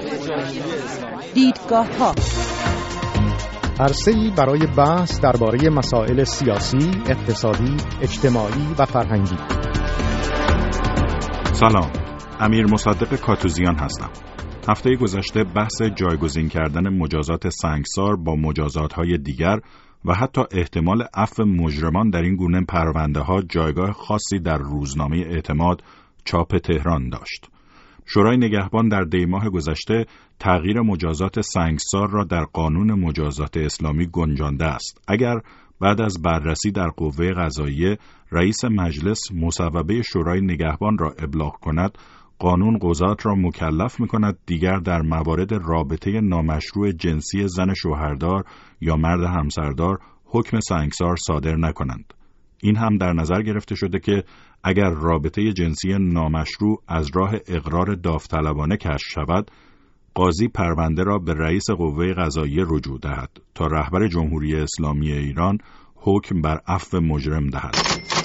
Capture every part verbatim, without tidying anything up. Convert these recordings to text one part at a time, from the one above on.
دیدگاه‌ها عرصه‌ای برای بحث درباره مسائل سیاسی، اقتصادی، اجتماعی و فرهنگی. سلام، امیر مصدق کاتوزیان هستم. هفته گذشته بحث جایگزین کردن مجازات سنگسار با مجازات‌های دیگر و حتی احتمال عفو مجرمان در این گونه پرونده‌ها جایگاه خاصی در روزنامه اعتماد چاپ تهران داشت. شورای نگهبان در دی ماه گذشته تغییر مجازات سنگسار را در قانون مجازات اسلامی گنجانده است. اگر بعد از بررسی در قوه قضاییه رئیس مجلس مصوبه شورای نگهبان را ابلاغ کند، قانون قضات را مکلف می‌کند دیگر در موارد رابطه نامشروع جنسی زن شوهردار یا مرد همسردار حکم سنگسار صادر نکنند. این هم در نظر گرفته شده که اگر رابطه جنسی نامشروع از راه اقرار داوطلبانه کشف شود، قاضی پرونده را به رئیس قوه قضاییه رجوع دهد تا رهبر جمهوری اسلامی ایران حکم بر عفو مجرم دهد.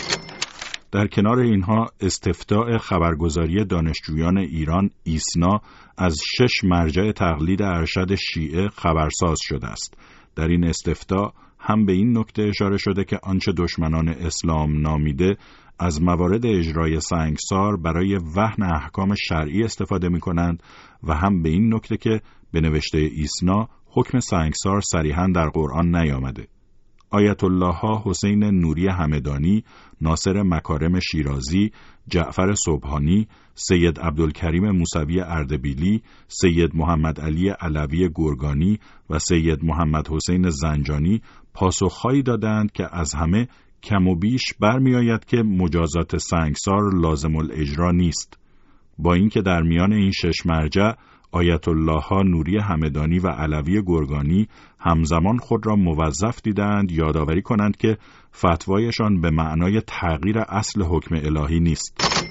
در کنار اینها استفتاء خبرگزاری دانشجویان ایران ایسنا از شش مرجع تقلید ارشد شیعه خبرساز شده است. در این استفتاء هم به این نکته اشاره شده که آنچه دشمنان اسلام نامیده از موارد اجرای سنگسار برای وهن احکام شرعی استفاده می کنند و هم به این نکته که به نوشته ایسنا حکم سنگسار صریحاً در قرآن نیامده. آیت الله ها حسین نوری همدانی، ناصر مکارم شیرازی، جعفر سبحانی، سید عبدالکریم موسوی اردبیلی، سید محمد علی علوی گرگانی و سید محمد حسین زنجانی پاسخهایی دادند که از همه کم و بیش برمی آید که مجازات سنگسار لازم الاجرا نیست. با اینکه در میان این شش مرجع آیت الله ها نوری همدانی و علوی گرگانی همزمان خود را موظف دیدند یادآوری کنند که فتوایشان به معنای تغییر اصل حکم الهی نیست.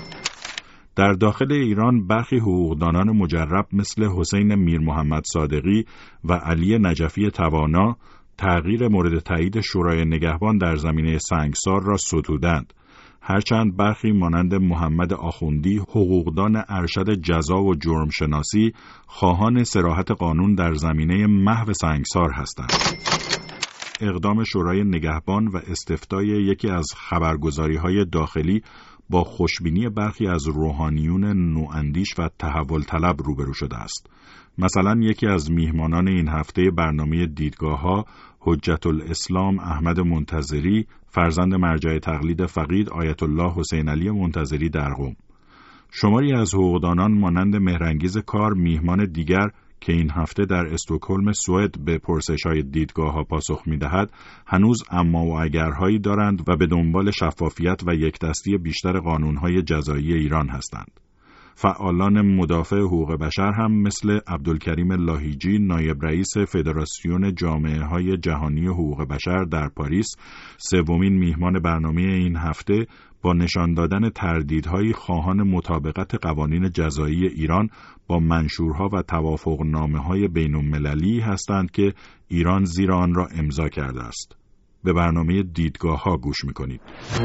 در داخل ایران برخی حقوقدانان مجرب مثل حسین میر محمد صادقی و علی نجفی توانا تغییر مورد تایید شورای نگهبان در زمینه سنگسار را ستودند. هرچند برخی مانند محمد آخوندی حقوقدان ارشد جزا و جرم شناسی خواهان صراحت قانون در زمینه محو سنگسار هستند. اقدام شورای نگهبان و استفتای یکی از خبرگزاری‌های داخلی با خوشبینی برخی از روحانیون نواندیش و تحول طلب روبرو شده است. مثلا یکی از میهمانان این هفته برنامه دیدگاه‌ها حجت الاسلام احمد منتظری، فرزند مرجع تقلید فقید آیت الله حسین علی منتظری در قم. شماری از حقوقدانان مانند مهرانگیز کار میهمان دیگر که این هفته در استکهلم سوئد به پرسش‌های دیدگاه‌ها پاسخ می‌دهد، هنوز اما و اگرهایی دارند و به دنبال شفافیت و یکدستی بیشتر قانون‌های جزایی ایران هستند. فعالان مدافع حقوق بشر هم مثل عبدالکریم لاهیجی، نایب رئیس فدراسیون جامعه‌های جهانی حقوق بشر در پاریس، سومین میهمان برنامه این هفته، با نشان دادن تردیدهای خواهان مطابقت قوانین جزایی ایران با منشورها و توافقنامه‌های بین‌المللی هستند که ایران زیر آن را امضا کرده است. به برنامه دیدگاه‌ها گوش می‌کنید.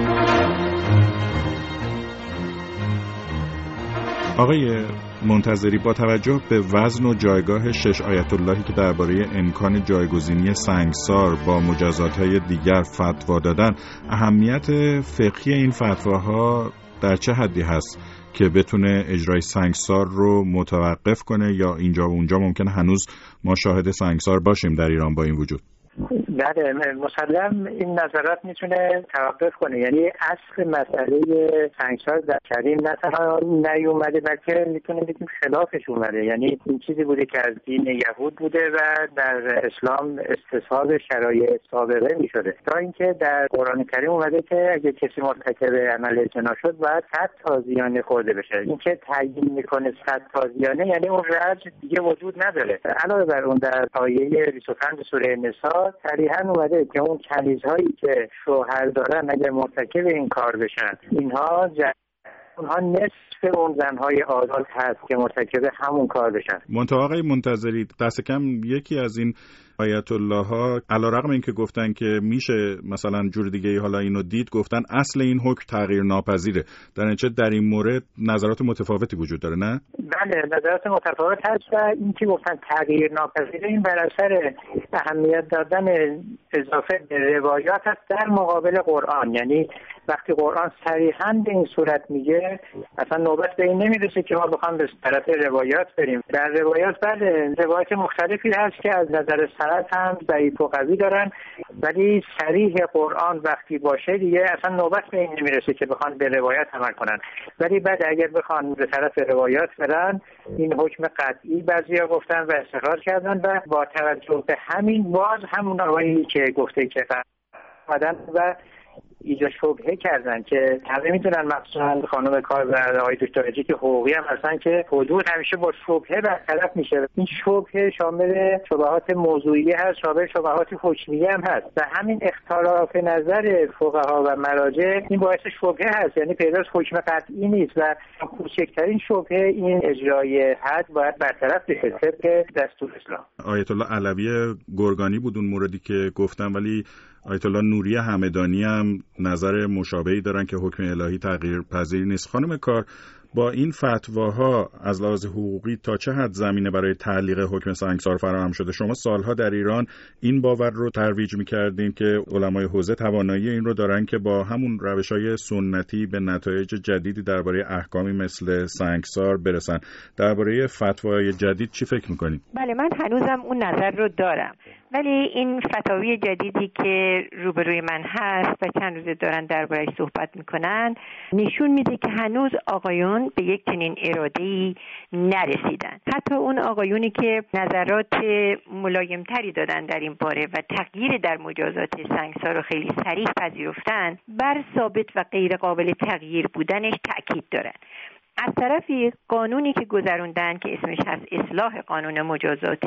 آقای منتظری، با توجه به وزن و جایگاه شش آیت اللهی که درباره امکان جایگزینی سنگسار با مجازات‌های دیگر فتوا دادن، اهمیت فقهی این فتواها در چه حدی هست که بتونه اجرای سنگسار رو متوقف کنه یا اینجا و اونجا ممکنه هنوز ما شاهد سنگسار باشیم در ایران با این وجود؟ بله، مسلم این نظرات میتونه توقف کنه. یعنی اصل مسئله سنگسار در کریم نه تنها نیومده بلکه میتونه بگیم خلافش اومده. یعنی این چیزی بوده که از دین یهود بوده و در اسلام استصحاب شرایع سابقه میشده، تا اینکه در قرآن کریم اومده که اگه کسی مرتکب عمل زنا شد باید صد تازیانه خورده بشه. اینکه تعیین میکنه صد تازیانه یعنی اون رجم دیگه وجود نداره. علاوه بر اون در آیه بیست و پنج سوره نساء صریحاً اومده که اون کنیزهایی که شوهر دارن اگر مرتکب این کار بشن، اینها ج... اونها نصف اون زنهای عادات هست که مرتکب همون کار بشن. منتها آقای منتظری، دست کم یکی از این آیت الله ها علیرغم اینکه گفتن که میشه مثلا جور دیگه ای حالا اینو دید، گفتن اصل این حکم تغییر ناپذیره. در نتیجه در این مورد نظرات متفاوتی وجود داره، نه؟ بله، نظرات متفاوت هست و این که گفتن تغییر ناپذیره این بر اثر اهمیت دادن اضافه به روایات هست در مقابل قرآن. یعنی وقتی قرآن صریحاً به این صورت میگه اصلا نوبت به این نمیرسه که ما بخوام به طرف روایات بریم. در روایات بله روایات مختلفی هست که از نظر سند هم ضعیف و قوی دارن، ولی صریح قرآن وقتی باشه دیگه اصلا نوبت به این نمیرسه که بخوان به روایات عمل کنن. ولی بعد اگر بخوان به طرف روایات برن این حکم قطعی بعضیا گفتن و استقرار کردن و با توجه به همین باز همون آقایی که گفته که قدم و ایجاد شبهه کردن که همه میدونن مخصوصا خانم کار و آقای دکتر اجی که حقوقی هم هستن که حدود همیشه با شبهه برطرف میشه. این شبهه شامل شبهات موضوعی هست، شامل شبهات حکمیه هم هست و همین اختلاف نظر فقها و مراجع این باعث شبهه هست. یعنی پیداست حکم قطعی نیست و کوچکترین شبهه این اجرای حد باید برطرف بشه طبق دستور اسلام. آیت الله علوی گرگانی بود اون موردی که گفتم، ولی آیت الله نوری همدانی هم نظر مشابهی دارن که حکم الهی تغییر پذیر نیست. خانم کار، با این فتواها از لحاظ حقوقی تا چه حد زمینه برای تعلیق حکم سنگسار فراهم شده؟ شما سالها در ایران این باور رو ترویج می‌کردین که علمای حوزه توانایی این رو دارن که با همون روش‌های سنتی به نتایج جدیدی درباره احکامی مثل سنگسار برسن. درباره فتوای جدید چی فکر می‌کنید؟ بله، من هنوزم اون نظر رو دارم، ولی این فتاوی جدیدی که روبروی من هست و چند روزه دارن درباره‌اش صحبت میکنن نشون میده که هنوز آقایون به یک چنین اراده‌ای نرسیدن. حتی اون آقایونی که نظرات ملایمتری دادن در این باره و تغییر در مجازات سنگسار رو خیلی صریح پذیرفتن، بر ثابت و غیر قابل تغییر بودنش تأکید دارن. از طرفی قانونی که گذروندن که اسمش هست اصلاح قانون مجازات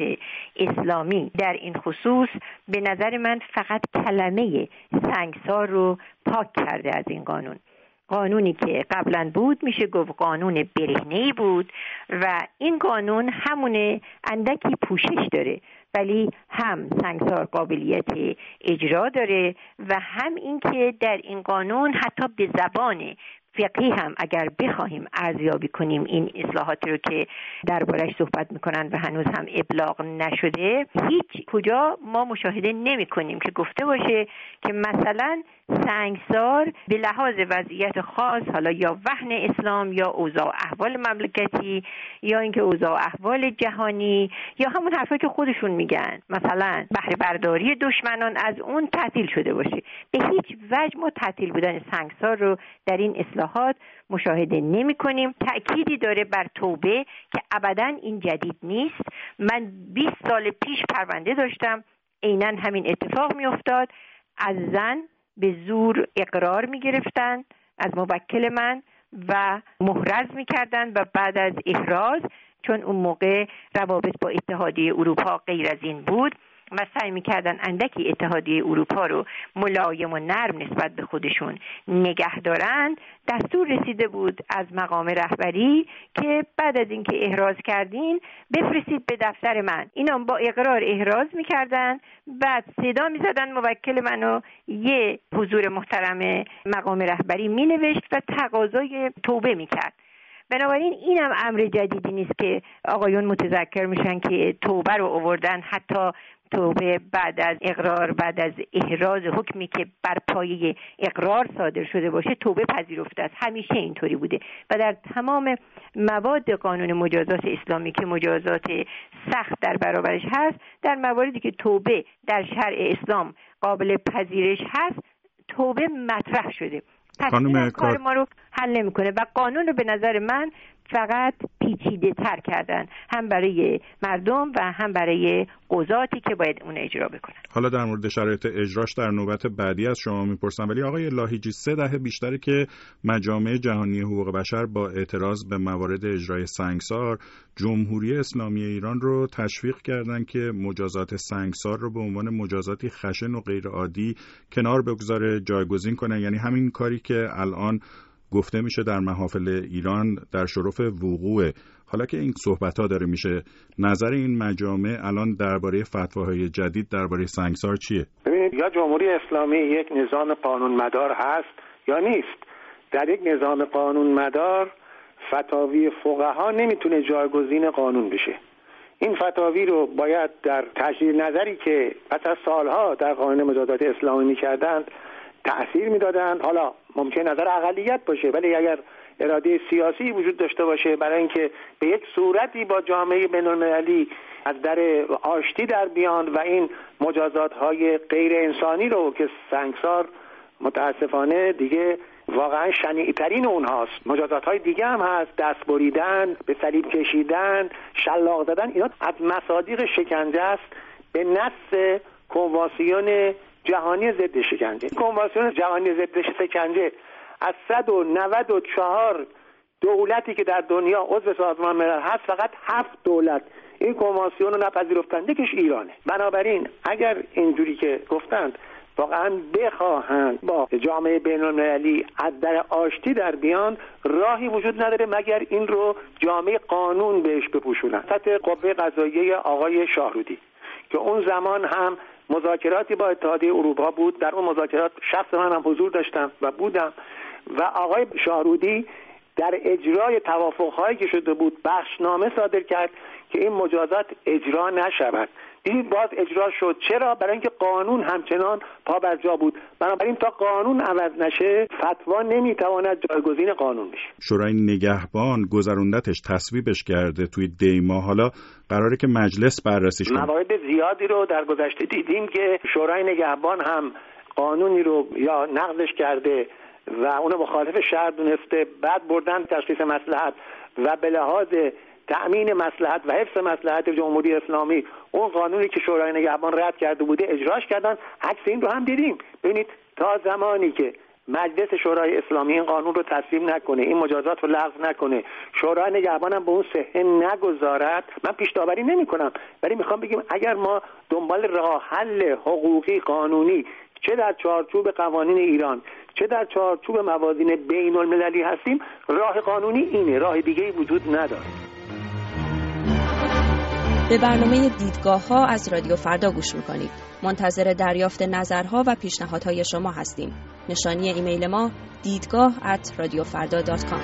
اسلامی، در این خصوص به نظر من فقط کلمه سنگسار رو پاک کرده از این قانون. قانونی که قبلا بود میشه گفت قانون برهنه‌ای بود و این قانون همونه اندکی پوشش داره، ولی هم سنگسار قابلیت اجرا داره و هم این که در این قانون حتی به زبان فقهی هم اگر بخواهیم ارزیابی کنیم این اصلاحاتی رو که دربارش صحبت میکنن و هنوز هم ابلاغ نشده، هیچ کجا ما مشاهده نمی کنیم که گفته باشه که مثلا سنگسار به لحاظ وضعیت خاص، حالا یا وهن اسلام یا اوضاع احوال مملکتی یا اینکه اوضاع احوال جهانی یا همون حرفایی که خودشون میگن مثلا بهره برداری دشمنان از اون تعطیل شده باشه. به هیچ وجه ما تعطیل بودن سنگسار رو در این اصلاحات مشاهده نمی کنیم. تأکیدی داره بر توبه که ابداً این جدید نیست. من بیست سال پیش پرونده داشتم، عیناً همین اتفاق می افتاد. از زن به زور اقرار می گرفتن از موکل من و محرز می کردن و بعد از احراز، چون اون موقع روابط با اتحادیه اروپا غیر از این بود و سعی می‌کردن اندکی اتحادیه اروپا رو ملایم و نرم نسبت به خودشون نگه دارن، دستور رسیده بود از مقام رهبری که بعد از اینکه احراز کردین بفرستید به دفتر من. اینا با اقرار احراز می‌کردن، بعد صدا می‌زدن موکل منو، یه حضور محترم مقام رهبری می‌نوشت و تقاضای توبه می‌کرد. بنابراین اینم امر جدیدی نیست که آقایون متذکر میشن که توبه رو آوردن، حتی توبه بعد از اقرار، بعد از احراز حکمی که بر پایه اقرار صادر شده باشه توبه پذیرفته است. همیشه اینطوری بوده و در تمام مواد قانون مجازات اسلامی که مجازات سخت در برابرش هست، در مواردی که توبه در شرع اسلام قابل پذیرش هست توبه مطرح شده. خانم کار ما رو حل نمی‌کنه و قانون رو به نظر من فقط پیچیده تر کردن، هم برای مردم و هم برای قضاتی که باید اون اجرا بکنن. حالا در مورد شرایط اجراش در نوبت بعدی از شما میپرسم، ولی آقای لاهیجی سه دهه بیشتره که مجامع جهانی حقوق بشر با اعتراض به موارد اجرای سنگسار جمهوری اسلامی ایران رو تشویق کردن که مجازات سنگسار رو به عنوان مجازاتی خشن و غیر عادی کنار بگذاره، جایگزین کنه. یعنی همین کاری که الان گفته میشه در محافل ایران در شرف وقوع. حالا که این صحبت‌ها داره میشه، نظر این مجامع الان درباره فتواهای جدید درباره سنگسار چیه؟ ببینید، یا جمهوری اسلامی یک نظام قانون مدار هست یا نیست. در یک نظام قانون مدار فتاوی فقها نمیتونه جایگزین قانون بشه. این فتاوی رو باید در تجدید نظری که پس از سالها در قانون مجازات اسلامی می‌کردند تأثیر میدادند. حالا ممکن نظر اقلیت باشه، ولی اگر اراده سیاسی وجود داشته باشه برای اینکه به یک صورتی با جامعه بین‌المللی از در آشتی در بیان و این مجازات‌های غیر انسانی رو که سنگسار متاسفانه دیگه واقعا شنیع‌ترین اونهاست، مجازات‌های دیگه هم هست، دست بریدن، به صلیب کشیدن، شلاق زدن، اینا از مصادیق شکنجه است به نص کنوانسیون جهانی ضد شکنجه. کنوانسیون جهانی ضد شکنجه از صد و نود و چهار دولتی که در دنیا عضو سازمان ملل هست فقط هفت دولت این کنوانسیون رو نپذیرفتند، یکیش ایرانه. بنابراین اگر اینجوری که گفتند واقعا بخواهند با جامعه بین‌المللی از در آشتی در بیان، راهی وجود نداره مگر این رو جامعه قانون بهش بپوشونن. سطح قوه قضاییه آقای شاهرودی که اون زمان هم مذاکراتی با اتحادیه اروپا بود، در اون مذاکرات شخص من هم حضور داشتم و بودم و آقای شاهرودی در اجرای توافق‌هایی که شده بود بخشنامه صادر کرد که این مجازات اجرا نشود. این باز اجرا شد. چرا؟ برای اینکه قانون همچنان پا بر جا بود. بنابراین تا قانون عوض نشه فتوا نمیتواند جایگزین قانون بشه. شورای نگهبان گذروندتش تصویبش کرده توی دیما، حالا قراره که مجلس بررسیش کنه. موارد زیادی رو در گذشته دیدیم که شورای نگهبان هم قانونی رو یا نقضش کرده و اونو مخالف شرع دونسته، بعد بردن تشخیص مصلحت و به لحاظ تأمین مصلحت و حفظ مصلحت جمهوری اسلامی اون قانونی که شورای نگهبان رد کرده بوده اجراش کردن. عکس این رو هم دیدیم. ببینید تا زمانی که مجلس شورای اسلامی این قانون رو تصویب نکنه، این مجازات رو لغو نکنه، شورای نگهبان هم به اون صحه نگذارد، من پیش داوری نمی کنم، ولی میخوام بگیم اگر ما دنبال راه حل حقوقی قانونی چه در چارچوب قوانین ایران چه در چارچوب موازین بین المللی هستیم، راه قانونی اینه، راه دیگه‌ای وجود نداره. به برنامه دیدگاه ها از رادیو فردا گوش میکنید. منتظر دریافت نظرها و پیشنهادهای شما هستیم. نشانی ایمیل ما دیدگاه ات رادیو فردا دات کام.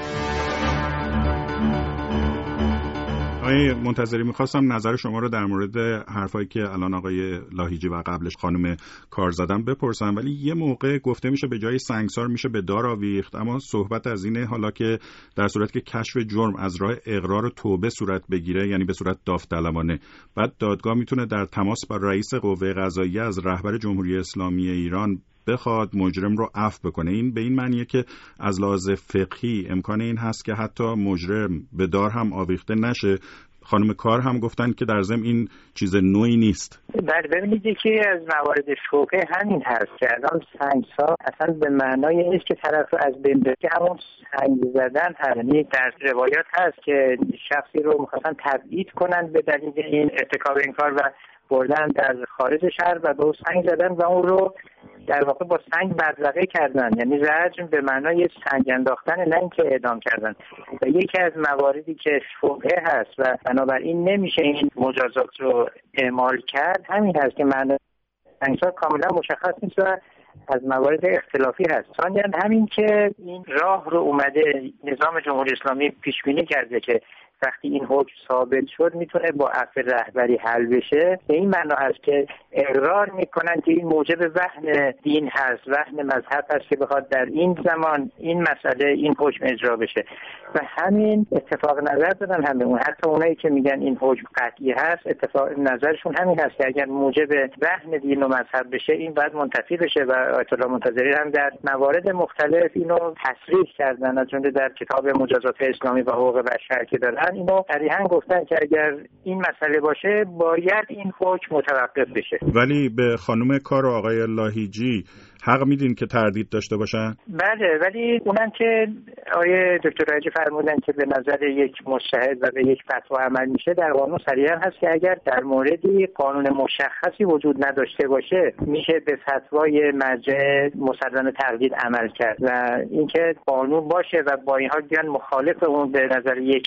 آقای منتظری، میخواستم نظر شما رو در مورد حرفایی که الان آقای لاهیجی و قبلش خانم کارزادم بپرسم. ولی یه موقع گفته میشه به جای سنگسار میشه به دار آویخت، اما صحبت از اینه حالا که در صورتی که کشف جرم از راه اقرار و توبه صورت بگیره، یعنی به صورت داوطلبانه، بعد دادگاه میتونه در تماس با رئیس قوه قضاییه از رهبر جمهوری اسلامی ایران بخواد مجرم رو عفو بکنه. این به این معنیه که از لحاظ فقهی امکان این هست که حتی مجرم به دار هم آویخته نشه. خانم کار هم گفتن که در ضمن این چیز نوعی نیست. بله، ببینید یکی از موارد شوکه همین هست که الان سنگسار اصلا به معنای نیست که طرف از بین بره، همون سنگ زدن هست. یعنی در روایات هست که شخصی رو می‌خواستن تبعید کنن به دلیل این ارتکاب این کار و بردن در خارج شهر و به اون سنگ زدن و اون رو در واقع با سنگ بدرقه کردن، یعنی رجم به معنای سنگ انداختن، نه اینکه اعدام کردن. و یکی از مواردی که شبهه هست و بنابراین نمیشه این مجازات رو اعمال کرد همین هست که معنای سنگسار کاملا مشخص نیست و از موارد اختلافی هست. ثانیاً همین که این راه رو اومده نظام جمهوری اسلامی پیش بینی کرده که وقتی این حکم ثابت شد میتونه با عفو رهبری حل بشه، به این معنا هست که اقرار میکنن که این موجب وهن دین هست، وهن مذهب هست که بخواد در این زمان این مسئله این حکم اجرا بشه و همین اتفاق نظر دادن همه اون، حتی اونایی که میگن این حکم قطعی هست اتفاق نظرشون همین هست که اگر موجب وهن دین و مذهب بشه این باید منتفی بشه و آیت الله منتظری هم در موارد مختلف اینو تصریح کردن، از جمله در کتاب مجازات اسلامی و حقوق بشر که دارن اینو صریحاً گفتن که اگر این مسئله باشه باید این حکم متوقف بشه. ولی به خانم کار و آقای لاهیجی حق میدین که تردید داشته باشن؟ بله، ولی اونم که آقای دکتر رایجی فرمودن که به نظر یک مجتهد و به یک فتوا عمل میشه، در قانون صریحاً هست که اگر در موردی قانون مشخصی وجود نداشته باشه میشه به فتوای مرجع مسلم تقلید عمل کرد و اینکه قانون باشه و با این حال بیان مخالف اون به نظر یک مرجع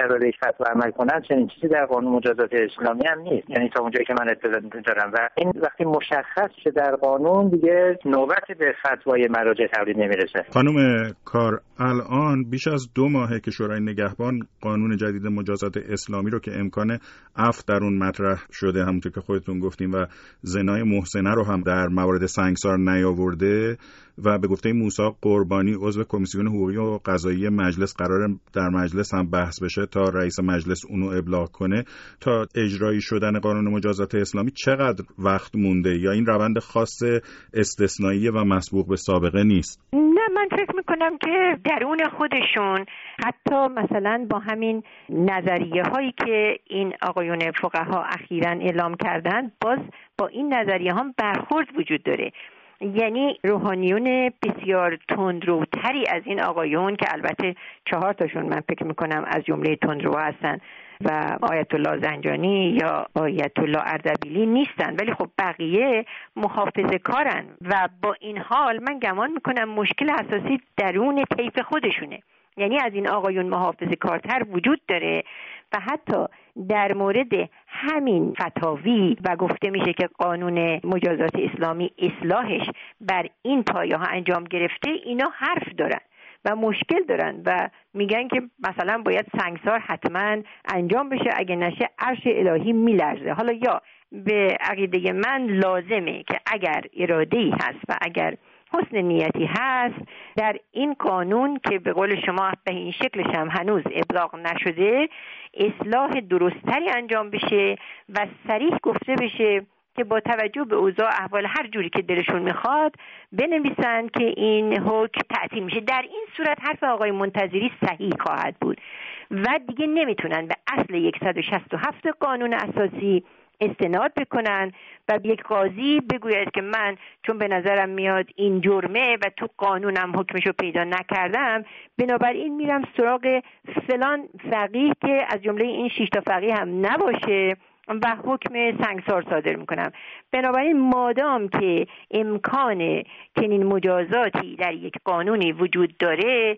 قراره یک فتوا عمل کنن، چنین چیزی در قانون مجازات اسلامی هم نیست. یعنی تا اونجایی که من اطلاع دارم و این وقتی مشخص شه در قانون دیگه نوبت به فتوای مراجع تولید نمیرسه. خانم کار، الان بیش از دو ماهه که شورای نگهبان قانون جدید مجازات اسلامی رو که امکان عفو در اون مطرح شده، همونطور که خودتون گفتیم، و زنای محسنه رو هم در موارد سنگسار نیاورده و به گفته موسی قربانی عضو کمیسیون حقوقی و قضایی مجلس قرار در مجلس هم بحث بشه تا رئیس مجلس اونو ابلاغ کنه، تا اجرایی شدن قانون مجازات اسلامی چقدر وقت مونده یا این روند خاص استثنایی و مسبوق به سابقه نیست؟ نه، من فکر میکنم که درون خودشون حتی مثلا با همین نظریه هایی که این آقایون فقها اخیراً اعلام کردن، باز با این نظریه هم برخورد وجود داره. یعنی روحانیون بسیار تندروتری از این آقایون که البته چهار تاشون من فکر میکنم از جمله تندرو هستن و آیت الله زنجانی یا آیت الله اردبیلی نیستن، ولی خب بقیه محافظه کارن و با این حال من گمان میکنم مشکل اساسی درون طیف خودشونه. یعنی از این آقایون محافظه کارتر وجود داره و حتی در مورد همین فتاوی و گفته میشه که قانون مجازات اسلامی اصلاحش بر این پایه ها انجام گرفته، اینا حرف دارن و مشکل دارن و میگن که مثلا باید سنگسار حتما انجام بشه، اگه نشه عرش الهی میلرزه. حالا یا به عقیده من لازمه که اگر اراده‌ای هست و اگر حسن نیتی هست در این قانون که به قول شما به این شکلش هم هنوز ابلاغ نشده، اصلاح درستری انجام بشه و صریح گفته بشه که با توجه به اوضاع احوال هر جوری که دلشون میخواد بنویسن که این حکم تعطیل میشه. در این صورت حرف آقای منتظری صحیح خواهد بود و دیگه نمیتونن به اصل صد و شصت و هفت قانون اساسی استناد بکنن و یک قاضی بگوید که من چون به نظرم میاد این جرمه و تو قانونم حکمشو پیدا نکردم، بنابراین میرم سراغ فلان فقیه که از جمله این شش تا فقیه هم نباشه و حکم سنگسار صادر میکنم. بنابراین مادام که امکان چنین مجازاتی در یک قانونی وجود داره،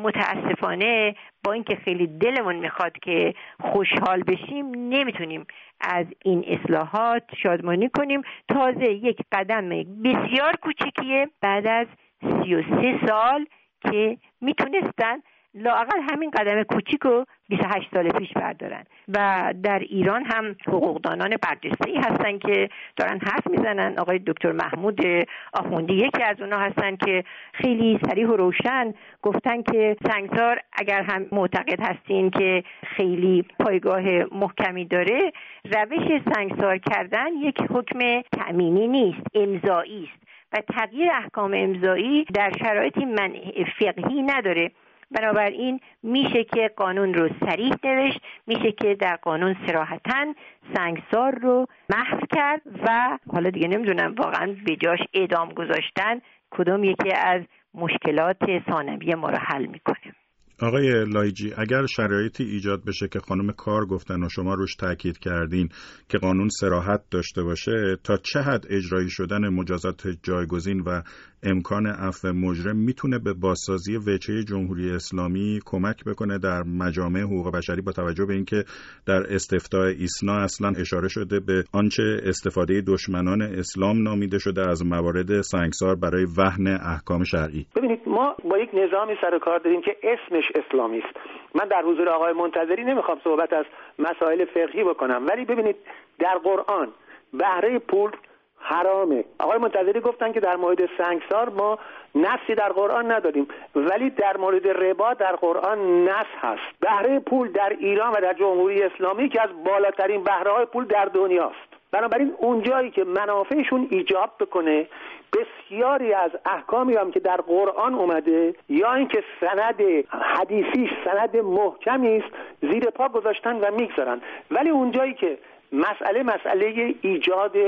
متاسفانه با اینکه خیلی دلمون میخواد که خوشحال بشیم، نمیتونیم از این اصلاحات شادمانی کنیم. تازه یک قدم بسیار کوچیکیه بعد از سی و سه سال که میتونستن لااقل همین قدم کوچیکو بیست و هشت سال پیش بردارن. و در ایران هم حقوقدانان برجسته‌ای هستن که دارن حرف میزنن. آقای دکتر محمود آخوندی یکی از اونها هستن که خیلی صریح و روشن گفتن که سنگسار اگر هم معتقد هستین که خیلی پایگاه محکمی داره، روش سنگسار کردن یک حکم تأمینی نیست، امضایی است و تغییر احکام امضایی در شرایطی منع فقهی نداره. بنابراین میشه که قانون رو صریح نوشت، میشه که در قانون صراحتاً سنگسار رو محو کرد و حالا دیگه نمیدونم واقعاً به جاش اعدام گذاشتن کدوم یکی از مشکلات ثانوی ما رو حل میکنه. آقای لایجی، اگر شرایطی ایجاد بشه که خانم کار گفتن و شما روش تاکید کردین که قانون صراحت داشته باشه، تا چه حد اجرایی شدن مجازات جایگزین و امکان عفو مجرم میتونه به بازسازی وجهه جمهوری اسلامی کمک بکنه در مجامع حقوق بشری، با توجه به اینکه در استفتاء ایسنا اصلا اشاره شده به آنچه استفاده دشمنان اسلام نامیده شده از موارد سنگسار برای وهن احکام شرعی؟ ببینید، ما با یک نظامی سر کار داریم که اسمش اسلامی است. من در حضور آقای منتظری نمیخوام صحبت از مسائل فقهی بکنم، ولی ببینید در قرآن بهره پول حرامه. آقای منتظری گفتن که در مورد سنگسار ما نصی در قرآن نداریم، ولی در مورد ربا در قرآن نص هست. بهره پول در ایران و در جمهوری اسلامی که از بالاترین بهره‌های پول در دنیاست. بنابراین اونجایی که منافعشون ایجاب بکنه، بسیاری از احکامی هم که در قرآن اومده یا اینکه سند حدیثیش سند محکمی است، زیر پا گذاشتن و میگذارن. ولی اونجایی که مسئله مسئله ایجاد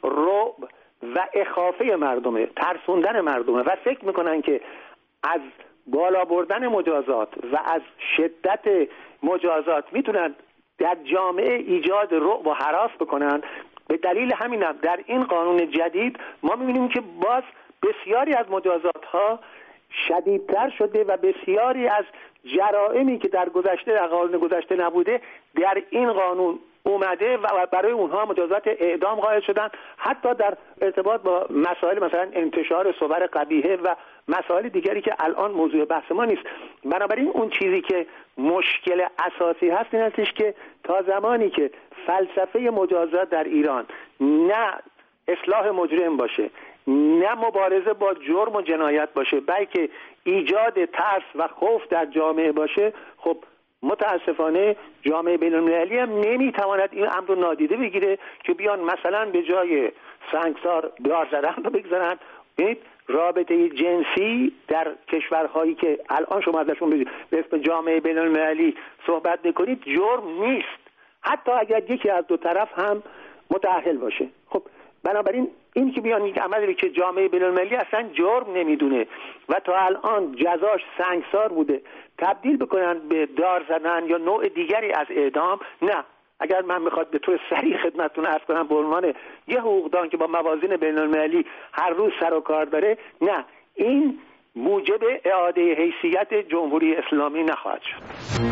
رعب و اخافه مردمه، ترسوندن مردمه و فکر میکنن که از بالا بردن مجازات و از شدت مجازات میتونن در جامعه ایجاد رعب و هراس بکنن، به دلیل همینم در این قانون جدید ما میبینیم که باز بسیاری از مجازات ها شدیدتر شده و بسیاری از جرائمی که در گذشته در قانون گذشته نبوده در این قانون اومده و برای اونها مجازات اعدام قائل شدن، حتی در ارتباط با مسائل مثلا انتشار صور قبیحه و مسائل دیگری که الان موضوع بحث ما نیست. بنابراین اون چیزی که مشکل اساسی هست این هستش که تا زمانی که فلسفه مجازات در ایران نه اصلاح مجرم باشه، نه مبارزه با جرم و جنایت باشه، بلکه ایجاد ترس و خوف در جامعه باشه، خب متاسفانه جامعه بین‌المللی هم نمیتواند این امر رو نادیده بگیره که بیان مثلا به جای سنگسار دار زدن رو بگذارن. ببینید رابطه جنسی در کشورهایی که الان شما ازشون به اسم جامعه بین‌المللی صحبت میکنید جرم نیست، حتی اگر یکی از دو طرف هم متأهل باشه. خب بنابراین این که بیان یک عملی که جامعه بین‌المللی اصلا جرم نمیدونه و تا الان جزاش سنگسار بوده تبدیل بکنن به دار زدن یا نوع دیگری از اعدام، نه. اگر من میخواد به طور صریح خدمتتون عرض کنم به عنوان یه حقوقدان که با موازین بین‌المللی هر روز سر و کار داره، نه، این موجب اعاده حیثیت جمهوری اسلامی نخواهد شد.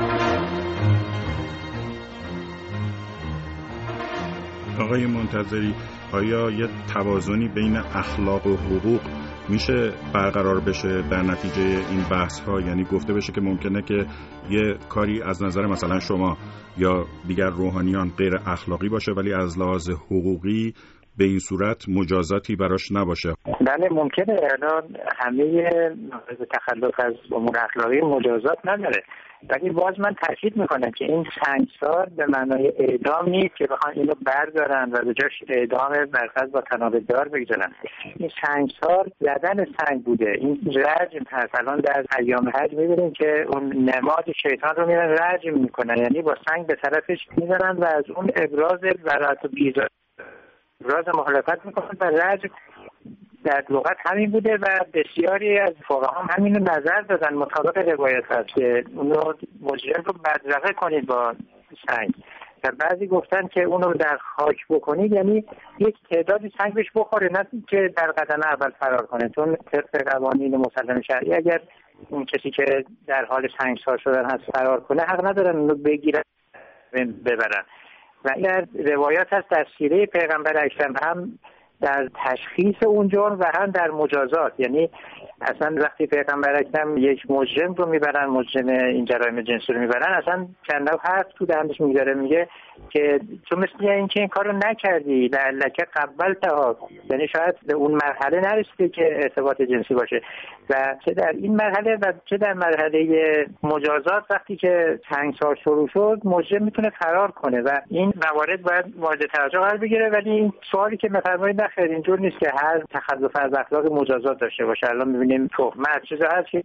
آقای منتظری، آیا یه توازنی بین اخلاق و حقوق میشه برقرار بشه در نتیجه این بحث ها؟ یعنی گفته بشه که ممکنه که یه کاری از نظر مثلا شما یا دیگر روحانیان غیر اخلاقی باشه ولی از لحاظ حقوقی به این صورت مجازاتی براش نباشه. بله ممکنه. الان همه تخلف از امور اخلاقی مجازات نداره، ولی باز من تاکید میکنم که این سنگسار به معنای اعدام نیست که بخوان اینو بردارن و به جاش اعدام برخلاف با تناب دار بگذارن. این سنگسار زدن سنگ بوده، این رجم هست. الان در ایام حج میبینیم که اون نماد شیطان رو میرن رجم میکنن، یعنی با سنگ به طرفش میزنن و از اون ابراز برات و بیزار ابراز مخالفت میکنن و رجم در لغت همین بوده و بسیاری از فقها هم همین رو نظر دادن مطابق روایت هست که اونو مجرم رو بدرقه کنید با سنگ. در بعضی گفتن که اونو در خاک بکنید، یعنی یک تعدادی سنگ بهش بخوره، نه که در قدم اول فرار کنه، چون طبق قوانین مسلم شرعی اگر اون کسی که در حال سنگسار شدن هست فرار کنه حق ندارن اونو بگیرن ببرن. و این روایات هست در سیره پیغمبر اکرم هم در تشخیص اون جرم و هم در مجازات. یعنی اصلا وقتی پیغمبر اکرم یک مجرم رو میبرن، مجرم این جرایم جنسی رو میبرن، اصلا چند حرف تو دهنش میذاره، میگه که تو مثل این که این کارو نکردی لعلک قبلتها، یعنی شاید به اون مرحله نرسیده که ارتباط جنسی باشه. و چه در این مرحله و چه در مرحله مجازات وقتی که سنگسار شروع شد مجرم میتونه فرار کنه و این موارد باید مورد توجه قرار بگیره. ولی این سوالی که می‌فرمایید نخیر اینجور نیست که هر تخلف از اخلاق مجازات داشته باشه. الان می‌بینیم تهمت چیزا هست که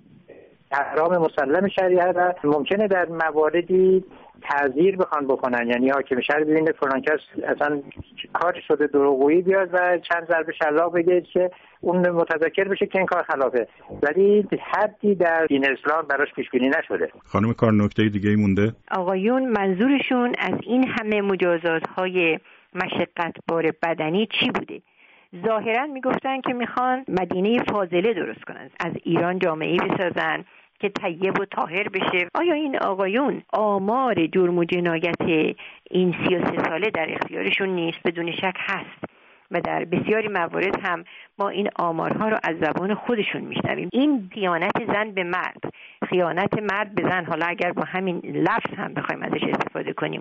احرام مسلم شریعه و ممکنه در مواردی تعذیر بخوان بکنن، یعنی حاکم شهر ببینه فلان کس اصلا کار شده دروغگویی بیاد و چند ضربه شلاق بگه که اون متذکر بشه که این کار خلافه، ولی حدی در دین اسلام براش پیش بینی نشده. خانم کار نکته دیگه ای مونده؟ آقایون منظورشون از این همه مجازات‌های مشقت‌بار بدنی چی بوده؟ ظاهراً میگفتن که میخوان مدینه فاضله درست کنن، از ایران جامعه‌ای بسازن که طیب و طاهر بشه. آیا این آقایون آمار جرم و جنایت این سی و سه ساله در اختیارشون نیست؟ بدون شک هست و در بسیاری موارد هم ما این آمارها رو از زبان خودشون میشنویم. این خیانت زن به مرد، خیانت مرد به زن، حالا اگر با همین لفظ هم بخوایم ازش استفاده کنیم،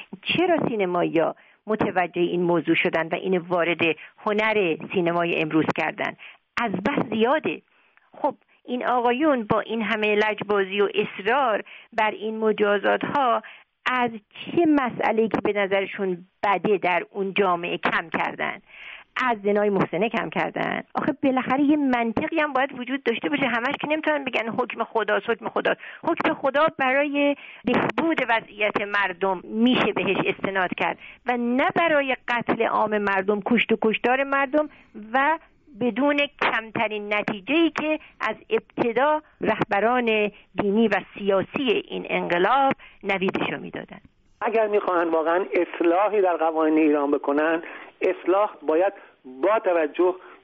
چرا سینمایی‌ها متوجه این موضوع شدن و این وارد هنر سینمای امروز کردن؟ از بس زیاده. خب این آقایون با این همه لجبازی و اصرار بر این مجازات ها از چه مسئله‌ای که به نظرشون بده در اون جامعه کم کردن؟ از زنای محسنه کم کردن. آخه بالاخره یه منطقی هم باید وجود داشته باشه. همش که نمیتونن بگن حکم خداست، حکم خداست. حکم خدا برای بهبود وضعیت مردم میشه بهش استناد کرد و نه برای قتل عام مردم، کشت و کشتار مردم و بدون کمترین نتیجه‌ای که از ابتدا رهبران دینی و سیاسی این انقلاب نویدشو میدادن. اگر میخواهن واقعا اصلاحی در قوانین ایران بکنن، اصلاح باید با توجه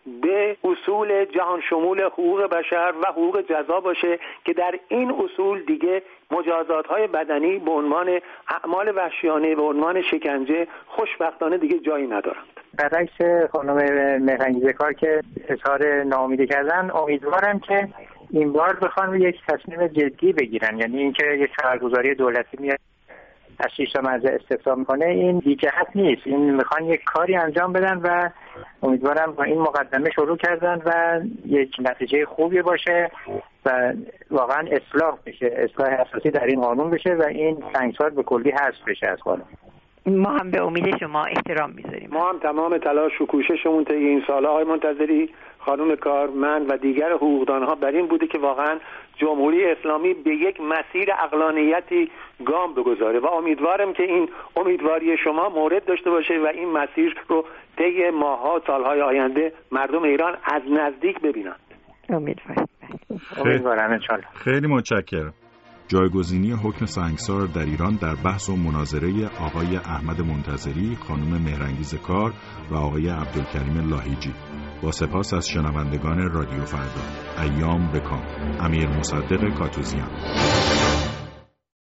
به اصول جهان شمول حقوق بشر و حقوق جزا باشه که در این اصول دیگه مجازات‌های بدنی به عنوان اعمال وحشیانه، به عنوان شکنجه، خوشبختانه دیگه جایی ندارند. برعکس خانم مهرانگیز کار که اظهار ناامیدی کردن، امیدوارم که این بار بخوان یک تصمیم جدی بگیرن، یعنی اینکه یک خبرگزاری دولتی میاد از شش تا مرز استفسار میکنه، این بی جهت نیست. این میخوان یک کاری انجام بدن و امیدوارم با این مقدمه شروع کردن و یک نتیجه خوبی باشه و واقعا اصلاح بشه، اصلاح اساسی در این قانون بشه و این سنگسار به کلی حذف بشه از قانون. ما هم به امید شما احترام میذاریم. ما هم تمام تلاش و کوششمون طی این سال‌ها آقای منتظری، خانم کار، من و دیگر حقوقدانها بر این بوده که واقعا جمهوری اسلامی به یک مسیر عقلانیتی گام بگذاره و امیدوارم که این امیدواری شما مورد داشته باشه و این مسیر رو طی ماه‌ها سال‌های آینده مردم ایران از نزدیک ببینند. امیدوارم. امیدوارم انشالله. خیلی متشکرم. جایگزینی حکم سنگسار در ایران در بحث و مناظره آقای احمد منتظری، خانم مهرانگیز کار و آقای عبدالکریم لاهیجی. با سپاس از شنوندگان رادیو فردا. ایام بکام. امیر مصدق کاتوزیان.